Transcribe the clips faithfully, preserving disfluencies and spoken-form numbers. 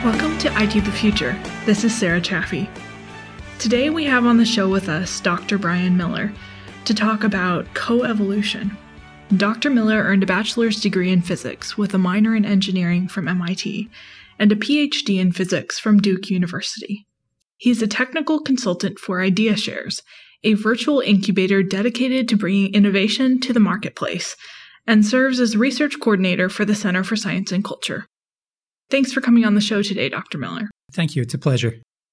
Welcome to I T The Future. This is Sarah Chaffee. Today we have on the show with us Doctor Brian Miller to talk about coevolution. Doctor Miller earned a bachelor's degree in physics with a minor in engineering from M I T and a P H D in physics from Duke University. He's a technical consultant for IdeaShares, a virtual incubator dedicated to bringing innovation to the marketplace, and serves as research coordinator for the Center for Science and Culture. Thanks for coming on the show today, Doctor Miller. Thank you. It's a pleasure.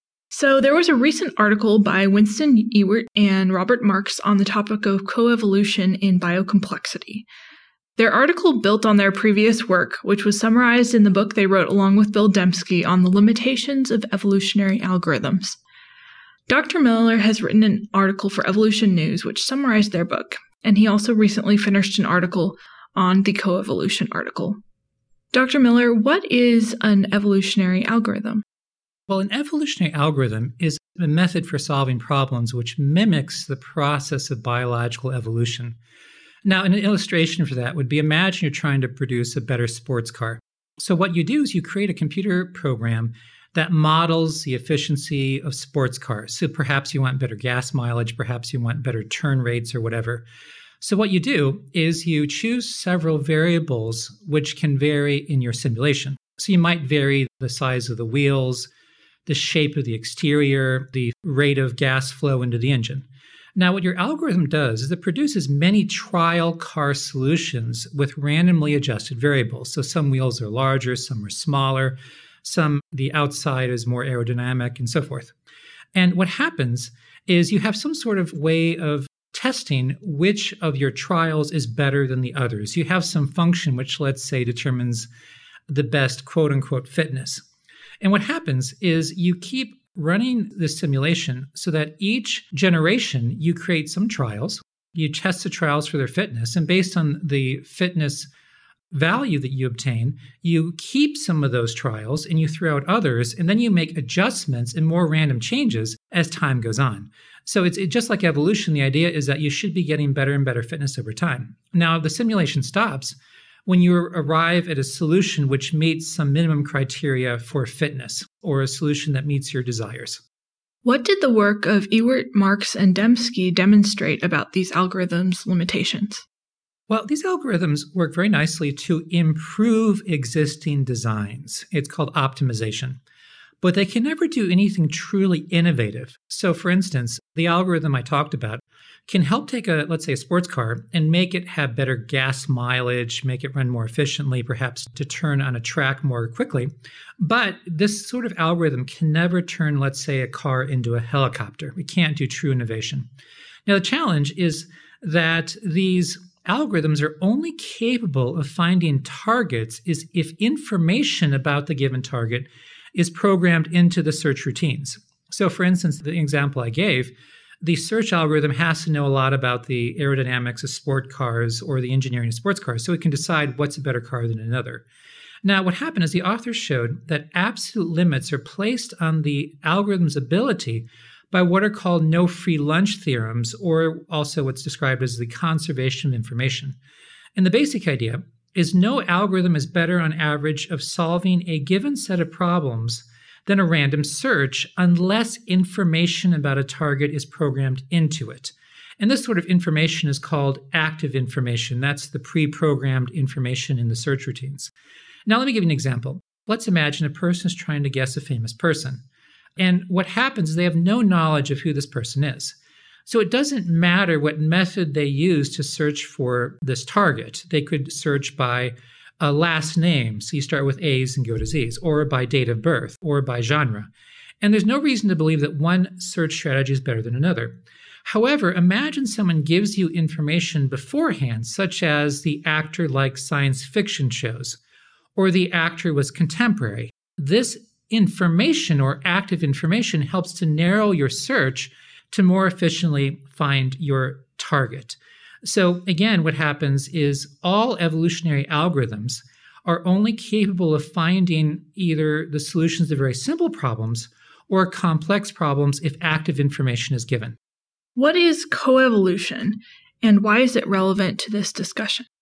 So there was a recent article by Winston Ewert and Robert Marks on the topic of coevolution in biocomplexity. Their article built on their previous work, which was summarized in the book they wrote along with Bill Dembski on the limitations of evolutionary algorithms. Doctor Miller has written an article for Evolution News, which summarized their book, and he also recently finished an article on the coevolution article. Doctor Miller, what is an evolutionary algorithm? Well, an evolutionary algorithm is a method for solving problems which mimics the process of biological evolution. Now, an illustration for that would be, imagine you're trying to produce a better sports car. So what you do is you create a computer program that models the efficiency of sports cars. So perhaps you want better gas mileage, perhaps you want better turn rates or whatever. So what you do is you choose several variables which can vary in your simulation. So you might vary the size of the wheels, the shape of the exterior, the rate of gas flow into the engine. Now, what your algorithm does is it produces many trial car solutions with randomly adjusted variables. So some wheels are larger, some are smaller, some the outside is more aerodynamic, and so forth. And what happens is you have some sort of way of testing which of your trials is better than the others. You have some function which, let's say, determines the best quote-unquote fitness. And what happens is you keep running this simulation so that each generation you create some trials, you test the trials for their fitness, and based on the fitness value that you obtain, you keep some of those trials and you throw out others, and then you make adjustments and more random changes as time goes on. So it's it, just like evolution, the idea is that you should be getting better and better fitness over time. Now, the simulation stops when you arrive at a solution which meets some minimum criteria for fitness, or a solution that meets your desires. What did the work of Ewert, Marks, and Dembski demonstrate about these algorithms' limitations? Well, these algorithms work very nicely to improve existing designs. It's called optimization. But they can never do anything truly innovative. So, for instance, the algorithm I talked about can help take a, let's say, a sports car and make it have better gas mileage, make it run more efficiently, perhaps to turn on a track more quickly. But this sort of algorithm can never turn, let's say, a car into a helicopter. We can't do true innovation. Now, the challenge is that these algorithms are only capable of finding targets is if information about the given target is programmed into the search routines. So, for instance, the example I gave, the search algorithm has to know a lot about the aerodynamics of sport cars or the engineering of sports cars, so it can decide what's a better car than another. Now, what happened is the authors showed that absolute limits are placed on the algorithm's ability by what are called no free lunch theorems, or also what's described as the conservation of information. And the basic idea is no algorithm is better on average of solving a given set of problems than a random search unless information about a target is programmed into it. And this sort of information is called active information. That's the pre-programmed information in the search routines. Now, let me give you an example. Let's imagine a person is trying to guess a famous person. And what happens is they have no knowledge of who this person is. So it doesn't matter what method they use to search for this target. They could search by a last name, so you start with A's and go to Z's, or by date of birth, or by genre. And there's no reason to believe that one search strategy is better than another. However, imagine someone gives you information beforehand, such as the actor liked science fiction shows, or the actor was contemporary. This information or active information helps to narrow your search to more efficiently find your target. So again, what happens is all evolutionary algorithms are only capable of finding either the solutions to very simple problems or complex problems if active information is given. What is coevolution, and why is it relevant to this discussion?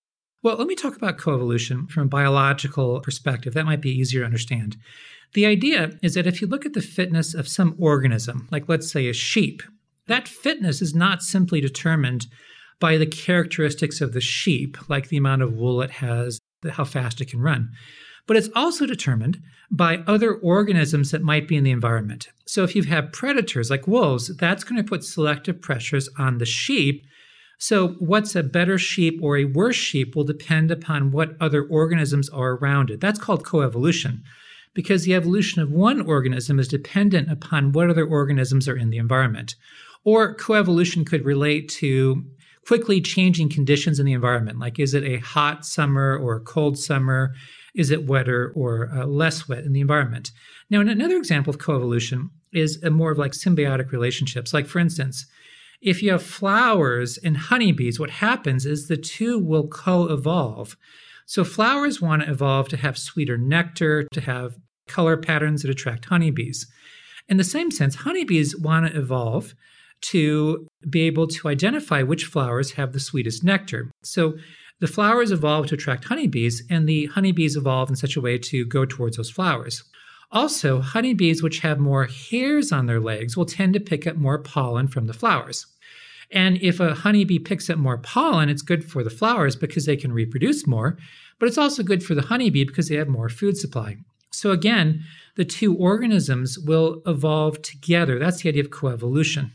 Well, let me talk about coevolution from a biological perspective. That might be easier to understand. The idea is that if you look at the fitness of some organism, like let's say a sheep, that fitness is not simply determined by the characteristics of the sheep, like the amount of wool it has, how fast it can run. But it's also determined by other organisms that might be in the environment. So if you have predators like wolves, that's going to put selective pressures on the sheep. So what's a better sheep or a worse sheep will depend upon what other organisms are around it. That's called coevolution, because the evolution of one organism is dependent upon what other organisms are in the environment. Or coevolution could relate to quickly changing conditions in the environment, like is it a hot summer or a cold summer? Is it wetter or uh, less wet in the environment? Now, another example of coevolution is a more of like symbiotic relationships. Like for instance, if you have flowers and honeybees, what happens is the two will co-evolve. So flowers want to evolve to have sweeter nectar, to have color patterns that attract honeybees. In the same sense, honeybees want to evolve to be able to identify which flowers have the sweetest nectar. So the flowers evolve to attract honeybees, and the honeybees evolve in such a way to go towards those flowers. Also, honeybees which have more hairs on their legs will tend to pick up more pollen from the flowers. And if a honeybee picks up more pollen, it's good for the flowers because they can reproduce more, but it's also good for the honeybee because they have more food supply. So again, the two organisms will evolve together. That's the idea of coevolution.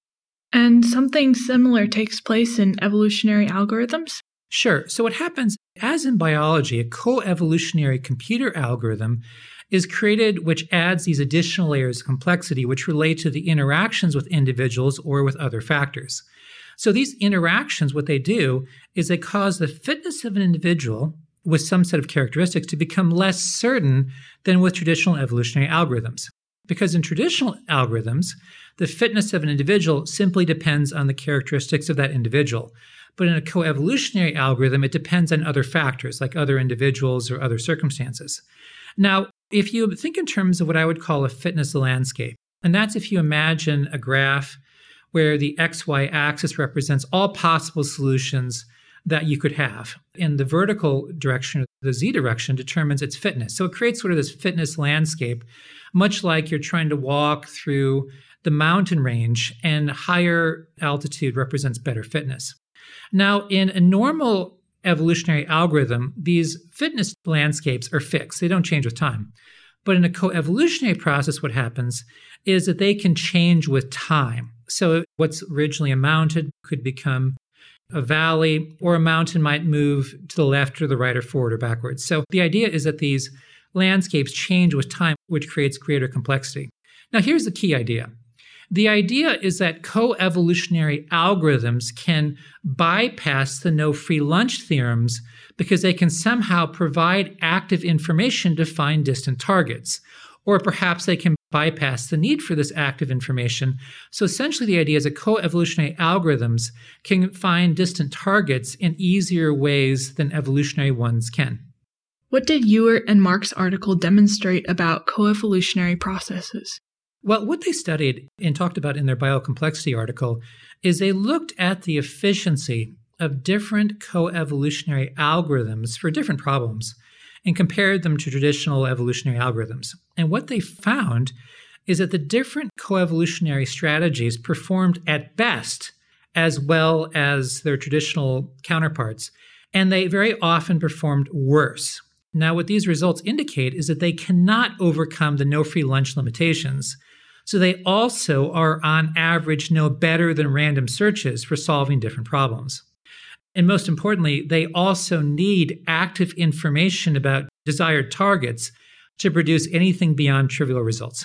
And something similar takes place in evolutionary algorithms? Sure. So what happens, as in biology, a coevolutionary computer algorithm is created which adds these additional layers of complexity which relate to the interactions with individuals or with other factors. So these interactions, what they do is they cause the fitness of an individual with some set of characteristics to become less certain than with traditional evolutionary algorithms. Because in traditional algorithms, the fitness of an individual simply depends on the characteristics of that individual. But in a coevolutionary algorithm, it depends on other factors, like other individuals or other circumstances. Now, if you think in terms of what I would call a fitness landscape, and that's if you imagine a graph where the X Y axis represents all possible solutions that you could have. And the vertical direction, the Z direction, determines its fitness. So it creates sort of this fitness landscape, much like you're trying to walk through the mountain range, and higher altitude represents better fitness. Now, in a normal evolutionary algorithm, these fitness landscapes are fixed. They don't change with time. But in a coevolutionary process, what happens is that they can change with time. So what's originally a mountain could become a valley, or a mountain might move to the left or the right or forward or backwards. So the idea is that these landscapes change with time, which creates greater complexity. Now, here's the key idea. The idea is that coevolutionary algorithms can bypass the no free lunch theorems because they can somehow provide active information to find distant targets. Or perhaps they can bypass the need for this active information. So essentially the idea is that coevolutionary algorithms can find distant targets in easier ways than evolutionary ones can. What did Ewert and Mark's article demonstrate about coevolutionary processes? Well, what they studied and talked about in their biocomplexity article is they looked at the efficiency of different coevolutionary algorithms for different problems and compared them to traditional evolutionary algorithms. And what they found is that the different coevolutionary strategies performed at best as well as their traditional counterparts, and they very often performed worse. Now, what these results indicate is that they cannot overcome the no free lunch limitations. So they also are on average no better than random searches for solving different problems. And most importantly, they also need active information about desired targets to produce anything beyond trivial results.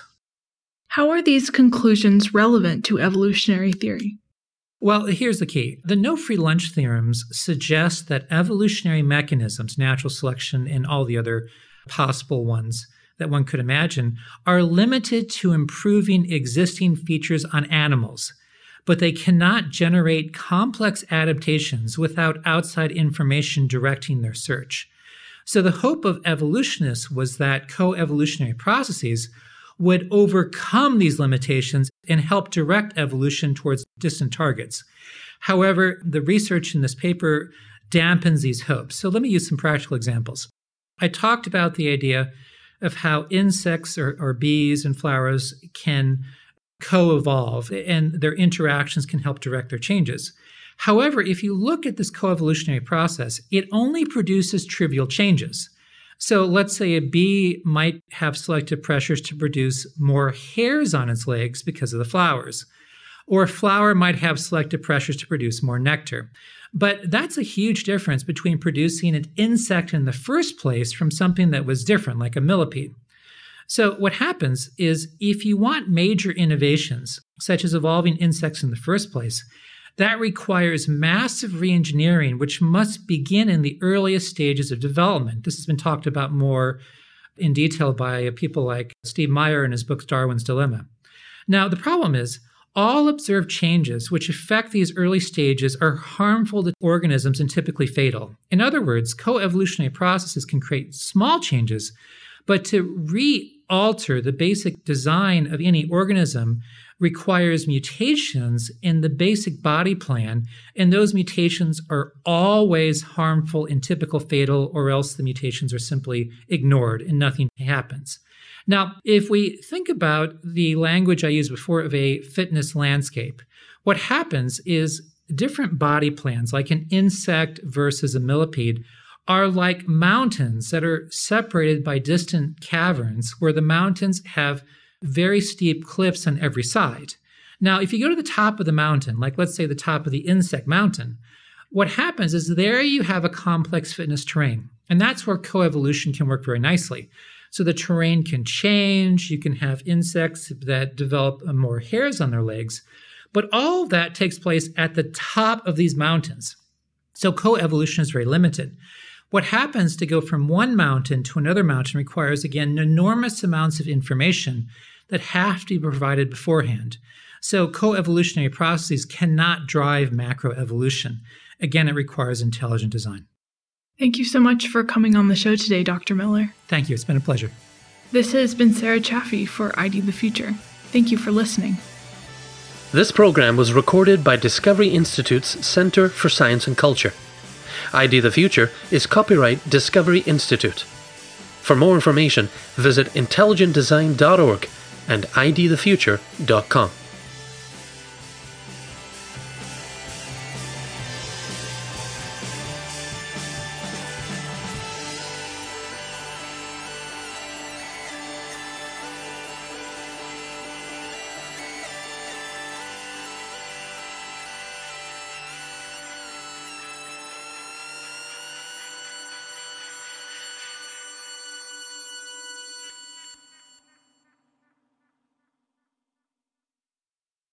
How are these conclusions relevant to evolutionary theory? Well, here's the key. The no free lunch theorems suggest that evolutionary mechanisms, natural selection and all the other possible ones that one could imagine, are limited to improving existing features on animals, but they cannot generate complex adaptations without outside information directing their search. So the hope of evolutionists was that coevolutionary processes would overcome these limitations and help direct evolution towards distant targets. However, the research in this paper dampens these hopes. So let me use some practical examples. I talked about the idea of how insects or, or bees and flowers can co-evolve, and their interactions can help direct their changes. However, if you look at this co-evolutionary process, it only produces trivial changes. So let's say a bee might have selective pressures to produce more hairs on its legs because of the flowers, or a flower might have selective pressures to produce more nectar. But that's a huge difference between producing an insect in the first place from something that was different, like a millipede. So what happens is if you want major innovations, such as evolving insects in the first place, that requires massive reengineering, which must begin in the earliest stages of development. This has been talked about more in detail by people like Steve Meyer in his book, Darwin's Dilemma. Now, the problem is all observed changes which affect these early stages are harmful to organisms and typically fatal. In other words, co-evolutionary processes can create small changes, but to re-alter the basic design of any organism requires mutations in the basic body plan, and those mutations are always harmful and typical fatal, or else the mutations are simply ignored and nothing happens. Now, if we think about the language I used before of a fitness landscape, what happens is different body plans, like an insect versus a millipede, are like mountains that are separated by distant caverns where the mountains have very steep cliffs on every side. Now, if you go to the top of the mountain, like let's say the top of the insect mountain, what happens is there you have a complex fitness terrain. And that's where coevolution can work very nicely. So the terrain can change, you can have insects that develop more hairs on their legs, but all of that takes place at the top of these mountains. So coevolution is very limited. What happens to go from one mountain to another mountain requires, again, enormous amounts of information that have to be provided beforehand. So coevolutionary processes cannot drive macroevolution. Again, it requires intelligent design. Thank you so much for coming on the show today, Doctor Miller. Thank you. It's been a pleasure. This has been Sarah Chaffee for I D the Future. Thank you for listening. This program was recorded by Discovery Institute's Center for Science and Culture. I D the Future is copyright Discovery Institute. For more information, visit intelligent design dot org and I D the future dot com.